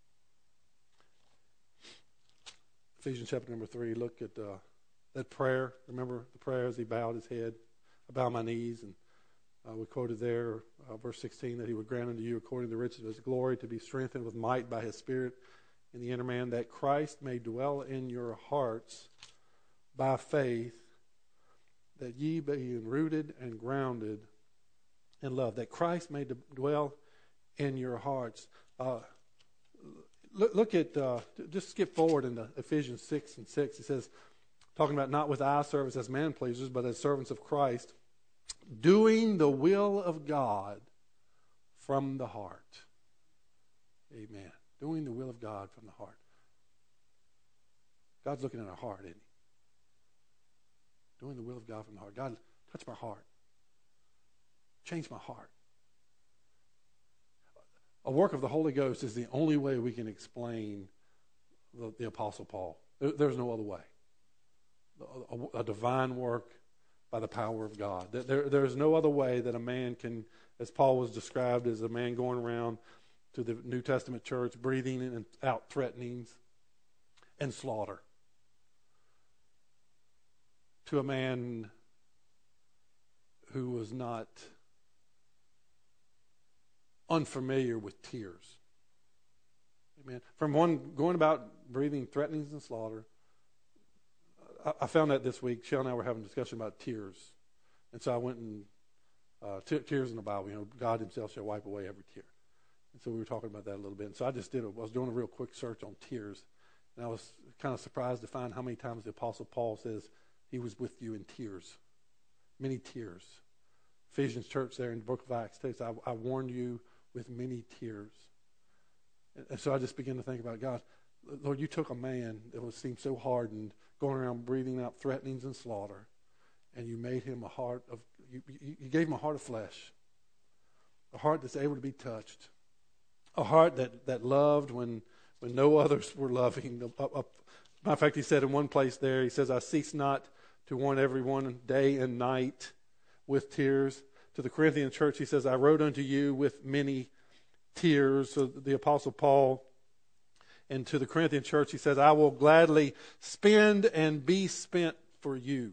Ephesians chapter number three, look at uh, that prayer. Remember the prayer as he bowed his head. I bow my knees, and uh, we quoted there, uh, verse sixteen, that he would grant unto you according to the riches of his glory to be strengthened with might by his Spirit in the inner man, that Christ may dwell in your hearts by faith, that ye being rooted and grounded in love, that Christ may dwell in your hearts. Uh, look, look at, uh, just skip forward into Ephesians six and six. It says, talking about not with eye service as man pleasers, but as servants of Christ, doing the will of God from the heart. Amen. Doing the will of God from the heart. God's looking at our heart, isn't he? Doing the will of God from the heart. God, touch my heart. Change my heart. A work of the Holy Ghost is the only way we can explain the, the Apostle Paul. There, there's no other way. A, a divine work by the power of God. There, there's no other way that a man can, as Paul was described as a man going around to the New Testament church, breathing in and out threatenings and slaughter, to a man who was not unfamiliar with tears. Amen. From one going about breathing threatenings and slaughter, I, I found that this week. Shell and I were having a discussion about tears, and so I went and uh, t- tears in the Bible. You know, God Himself shall wipe away every tear, and so we were talking about that a little bit. And so I just did. A, I was doing a real quick search on tears, and I was kind of surprised to find how many times the Apostle Paul says he was with you in tears, many tears. Ephesians church there in the book of Acts says, I, I warned you with many tears. And, and so I just began to think about, God, Lord, you took a man that was seemed so hardened, going around breathing out threatenings and slaughter, and you made him a heart of, you, you, you gave him a heart of flesh, a heart that's able to be touched, a heart that, that loved when when no others were loving. A, a, a, matter of fact, he said in one place there, he says, I cease not to warn everyone day and night with tears. To the Corinthian church, he says, I wrote unto you with many tears. So the Apostle Paul, and to the Corinthian church, he says, I will gladly spend and be spent for you.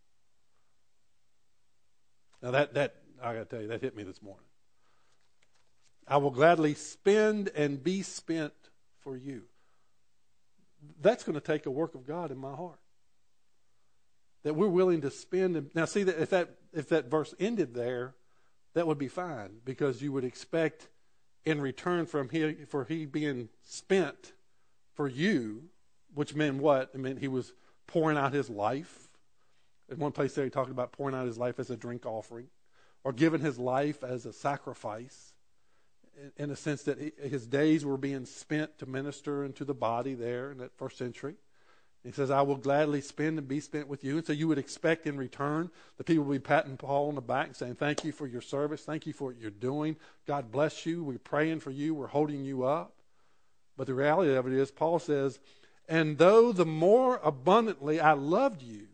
Now that, that I got to tell you, that hit me this morning. I will gladly spend and be spent for you. That's going to take a work of God in my heart. that we're willing to spend. Now, see, that if that if that verse ended there, that would be fine, because you would expect in return from he, for he being spent for you, which meant what? It meant he was pouring out his life. In one place there, he talked about pouring out his life as a drink offering, or giving his life as a sacrifice, in, in a sense that he, his days were being spent to minister into the body there in that first century. He says, I will gladly spend and be spent with you. And so you would expect in return the people will be patting Paul on the back and saying, thank you for your service. Thank you for what you're doing. God bless you. We're praying for you. We're holding you up. But the reality of it is, Paul says, and though the more abundantly I loved you,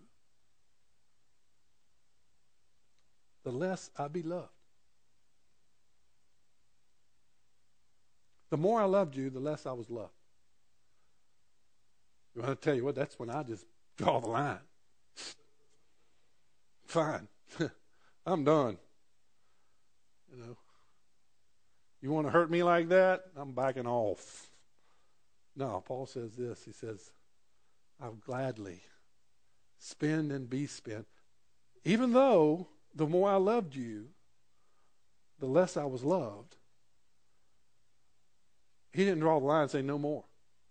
the less I be loved. The more I loved you, the less I was loved. I want to tell you what, that's when I just draw the line. Fine. I'm done. You know, you want to hurt me like that? I'm backing off. No, Paul says this. He says, I'll gladly spend and be spent. Even though the more I loved you, the less I was loved. He didn't draw the line and say no more.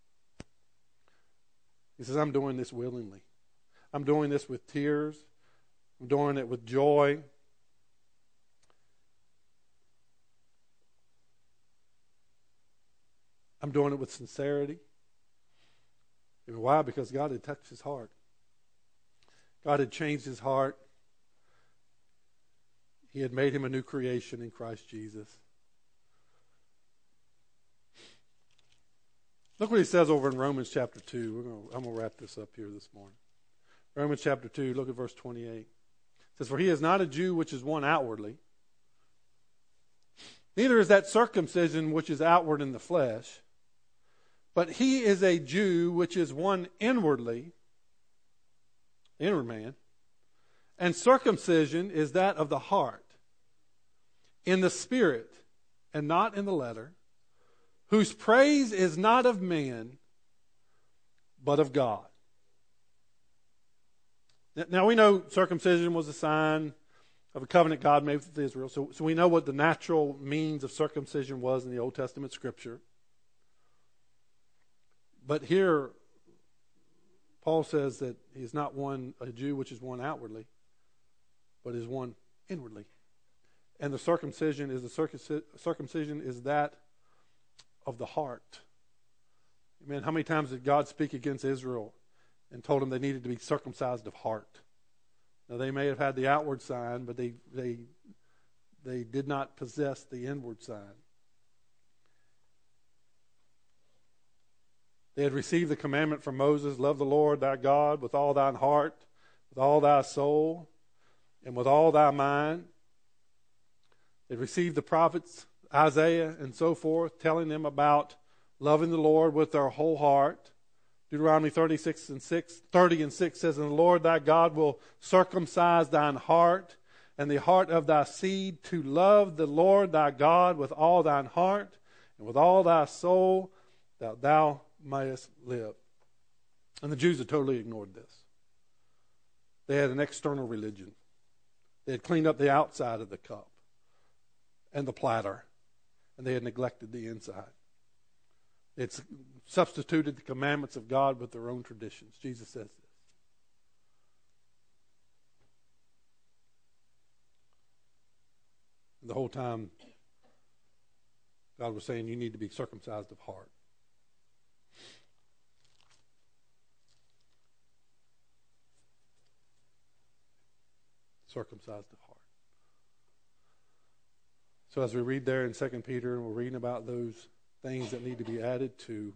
He says, I'm doing this willingly. I'm doing this with tears. I'm doing it with joy. I'm doing it with sincerity. And why? Because God had touched his heart. God had changed his heart. He had made him a new creation in Christ Jesus. Look what he says over in Romans chapter two. We're gonna, I'm going to wrap this up here this morning. Romans chapter two, look at verse twenty-eight. It says, for he is not a Jew which is one outwardly, neither is that circumcision which is outward in the flesh, but he is a Jew which is one inwardly, inward man, and circumcision is that of the heart, in the spirit, and not in the letter, whose praise is not of man, but of God. Now we know circumcision was a sign of a covenant God made with Israel. So, so we know what the natural means of circumcision was in the Old Testament Scripture. But here, Paul says that he is not one, a Jew which is one outwardly, but is one inwardly. And the circumcision is the circumcision is that of the heart. Amen. How many times did God speak against Israel and told them they needed to be circumcised of heart? Now they may have had the outward sign, but they they they did not possess the inward sign. They had received the commandment from Moses, love the Lord thy God with all thine heart, with all thy soul, and with all thy mind. They received the prophets, Isaiah and so forth, telling them about loving the Lord with their whole heart. Deuteronomy thirty-six and six, thirty and six says, and the Lord thy God will circumcise thine heart and the heart of thy seed to love the Lord thy God with all thine heart and with all thy soul, that thou mayest live. And the Jews had totally ignored this. They had an external religion. They had cleaned up the outside of the cup and the platter, and they had neglected the inside. It's substituted the commandments of God with their own traditions. Jesus says this. And the whole time, God was saying you need to be circumcised of heart. Circumcised of heart. So as we read there in Second Peter, and we're reading about those things that need to be added to,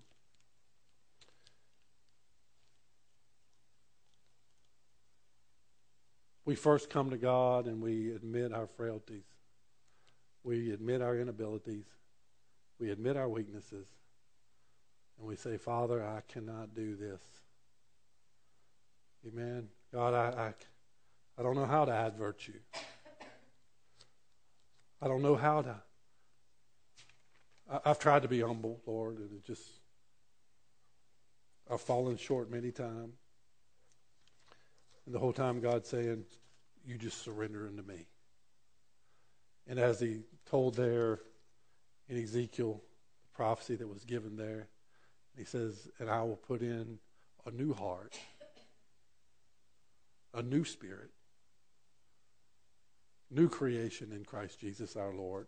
we first come to God and we admit our frailties. We admit our inabilities. We admit our weaknesses. And we say, Father, I cannot do this. Amen. God, I, I, I don't know how to add virtue. I don't know how to. I, I've tried to be humble, Lord, and it just, I've fallen short many times. And the whole time God's saying, you just surrender unto me. And as he told there in Ezekiel, the prophecy that was given there, he says, and I will put in a new heart, a new spirit, new creation in Christ Jesus our Lord.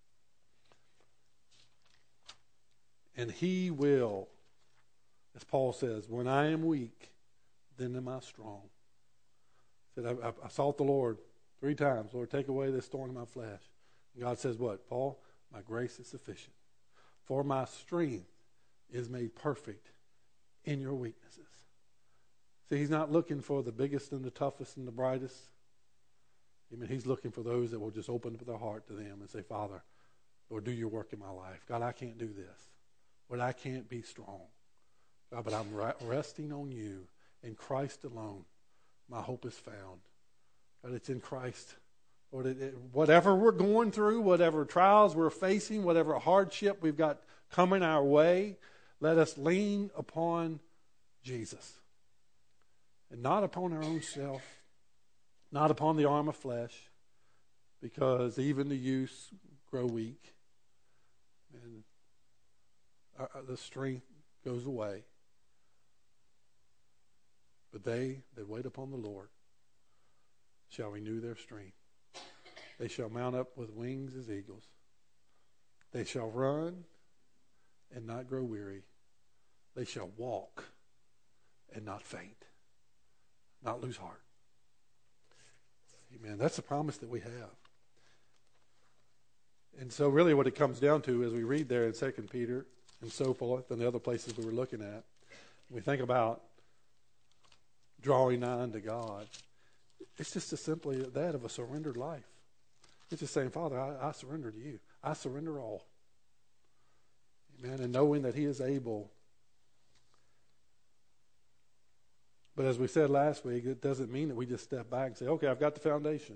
And he will, as Paul says, when I am weak, then am I strong. He said, I, I, I sought the Lord three times. Lord, take away this thorn in my flesh. And God says what? Paul, my grace is sufficient. For my strength is made perfect in your weaknesses. See, he's not looking for the biggest and the toughest and the brightest. I mean, he's looking for those that will just open up their heart to them and say, Father, Lord, do your work in my life. God, I can't do this. Lord, I can't be strong. God, but I'm resting on you. In Christ alone, my hope is found. God, it's in Christ. Lord, it, it, whatever we're going through, whatever trials we're facing, whatever hardship we've got coming our way, let us lean upon Jesus. And not upon our own self, not upon the arm of flesh, because even the youths grow weak, and our, the strength goes away. But they that wait upon the Lord shall renew their strength. They shall mount up with wings as eagles. They shall run and not grow weary. They shall walk and not faint, not lose heart. Amen. That's the promise that we have. And so really what it comes down to as we read there in Second Peter and so forth and the other places we were looking at, we think about drawing nigh unto God. It's just as simply that of a surrendered life. It's just saying, Father, I, I surrender to you. I surrender all. Amen. And knowing that he is able. But as we said last week, it doesn't mean that we just step back and say, okay, I've got the foundation.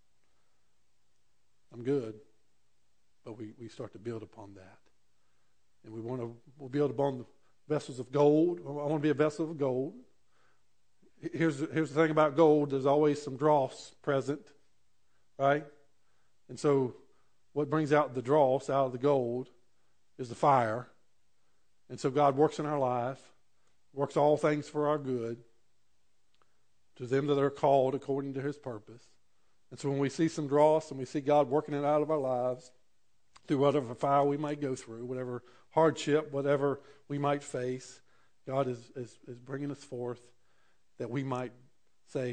I'm good. But we, we start to build upon that. And we want to we'll build upon the vessels of gold. I want to be a vessel of gold. Here's, here's the thing about gold. There's always some dross present. Right? And so what brings out the dross out of the gold is the fire. And so God works in our life, works all things for our good, to them that are called according to his purpose. And so when we see some dross and we see God working it out of our lives, through whatever fire we might go through, whatever hardship, whatever we might face, God is, is, is bringing us forth that we might say,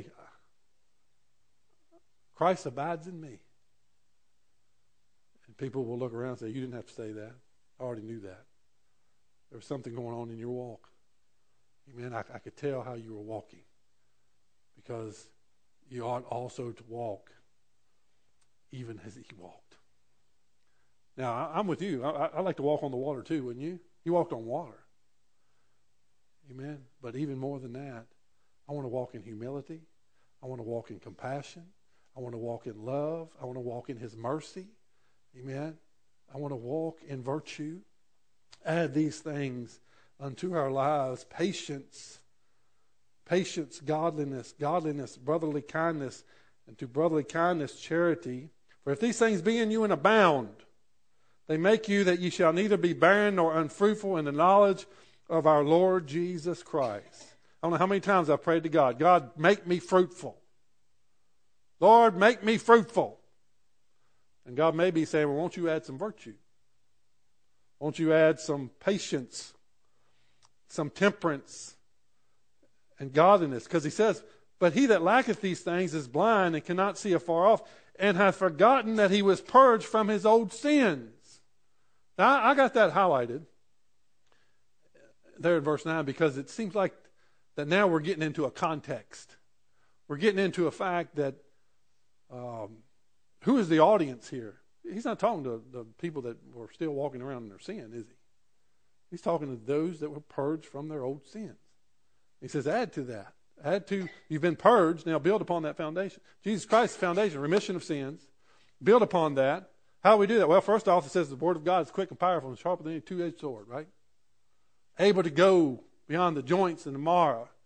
Christ abides in me. And people will look around and say, you didn't have to say that. I already knew that. There was something going on in your walk. Amen. I, I could tell how you were walking. Because you ought also to walk even as he walked. Now, I, I'm with you. I, I like to walk on the water too, wouldn't you? You walked on water. Amen. But even more than that, I want to walk in humility. I want to walk in compassion. I want to walk in love. I want to walk in his mercy. Amen. I want to walk in virtue. Add these things unto our lives. Patience. Patience, godliness, godliness, brotherly kindness, and to brotherly kindness, charity. For if these things be in you and abound, they make you that ye shall neither be barren nor unfruitful in the knowledge of our Lord Jesus Christ. I don't know how many times I've prayed to God, God, make me fruitful. Lord, make me fruitful. And God may be saying, well, won't you add some virtue? Won't you add some patience, some temperance, and godliness? Because he says, but he that lacketh these things is blind and cannot see afar off, and hath forgotten that he was purged from his old sins. Now, I got that highlighted there in verse nine, because it seems like that now we're getting into a context. We're getting into a fact that um, who is the audience here? He's not talking to the people that were still walking around in their sin, is he? He's talking to those that were purged from their old sins. He says, add to that. Add to, you've been purged, now build upon that foundation. Jesus Christ's foundation, remission of sins. Build upon that. How do we do that? Well, first off, it says the word of God is quick and powerful and sharper than any two-edged sword, right? Able to go beyond the joints and the marrow,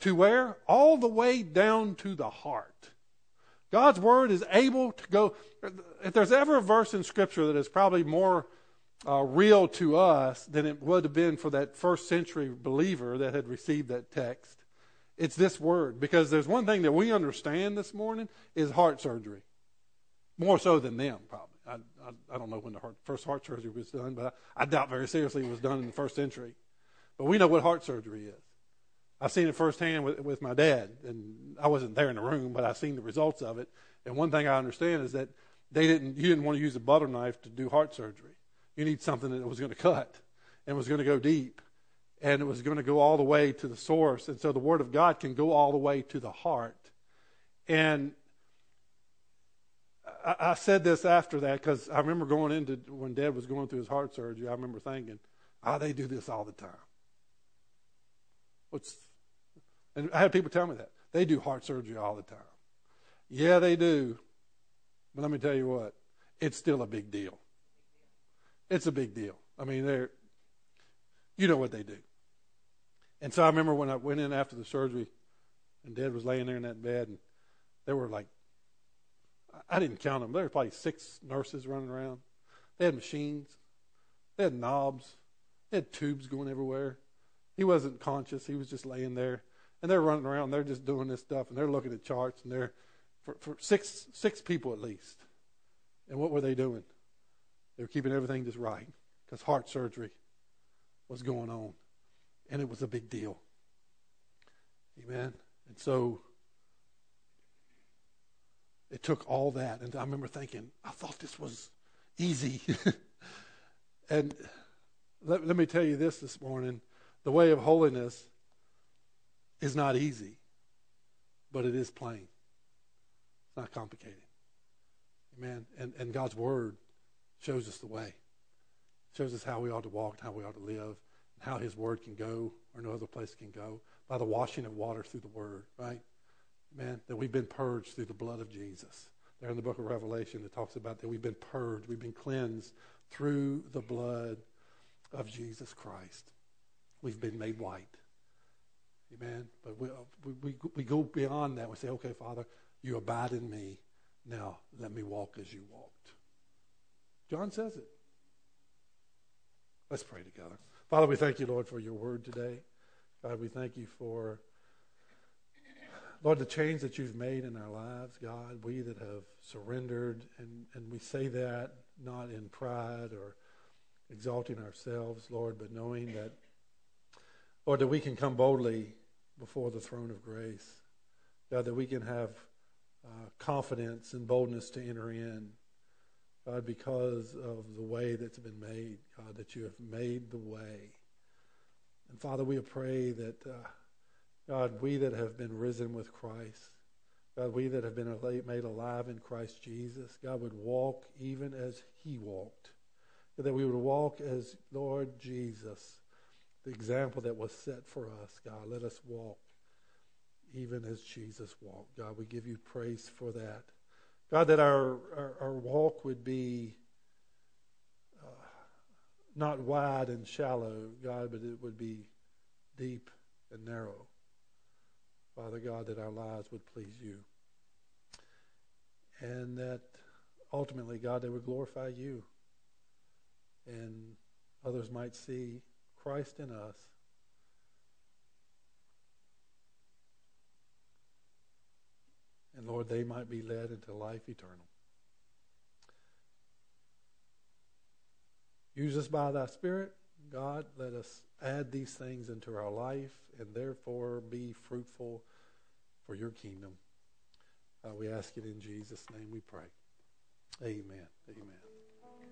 To where? All the way down to the heart. God's word is able to go. If there's ever a verse in Scripture that is probably more uh, real to us than it would have been for that first century believer that had received that text, it's this word. Because there's one thing that we understand this morning is heart surgery. More so than them, probably. I, I, I don't know when the heart, first heart surgery was done, but I, I doubt very seriously it was done in the first century. But we know what heart surgery is. I've seen it firsthand with, with my dad, and I wasn't there in the room, but I've seen the results of it. And one thing I understand is that they didn't, you didn't want to use a butter knife to do heart surgery. You need something that was going to cut and was going to go deep, and it was going to go all the way to the source. And so the Word of God can go all the way to the heart. And I, I said this after that because I remember going into, when Dad was going through his heart surgery, I remember thinking, oh, they do this all the time. What's And I had people tell me that. They do heart surgery all the time. Yeah, they do. But let me tell you what. It's still a big deal. It's a big deal. I mean, they're, you know what they do. And so I remember when I went in after the surgery, and Dad was laying there in that bed, and there were like, I didn't count them. There were probably six nurses running around. They had machines. They had knobs. They had tubes going everywhere. He wasn't conscious. He was just laying there. And they're running around. They're just doing this stuff. And they're looking at charts. And they're, for, for six six people at least. And what were they doing? They were keeping everything just right. Because heart surgery was going on. And it was a big deal. Amen. And so it took all that. And I remember thinking, I thought this was easy. And let, let me tell you this this morning. The way of holiness is not easy, but it is plain. It's not complicated. Amen. And, and God's Word shows us the way. Shows us how we ought to walk and how we ought to live, and how His Word can go where no other place can go, by the washing of water through the Word, right? Amen. That we've been purged through the blood of Jesus. There in the book of Revelation it talks about that we've been purged, we've been cleansed through the blood of Jesus Christ. We've been made white. Amen. But we, we, we go beyond that. We say, okay, Father, you abide in me. Now let me walk as you walked. John says it. Let's pray together. Father, we thank you, Lord, for your word today. God, we thank you for, Lord, the change that you've made in our lives, God. We that have surrendered, and, and we say that not in pride or exalting ourselves, Lord, but knowing that, Lord, that we can come boldly before the throne of grace. God, that we can have uh, confidence and boldness to enter in. God, because of the way that's been made. God, that you have made the way. And Father, we pray that, uh, God, we that have been risen with Christ, God, we that have been made alive in Christ Jesus, God, would walk even as he walked. That we would walk as Lord Jesus, the example that was set for us, God. Let us walk even as Jesus walked. God, we give you praise for that. God, that our, our, our walk would be uh, not wide and shallow, God, but it would be deep and narrow. Father God, that our lives would please you. And that ultimately, God, they would glorify you. And others might see Christ in us. And Lord, they might be led into life eternal. Use us by thy Spirit. God, let us add these things into our life and therefore be fruitful for your kingdom. Uh, we ask it in Jesus' name we pray. Amen. Amen.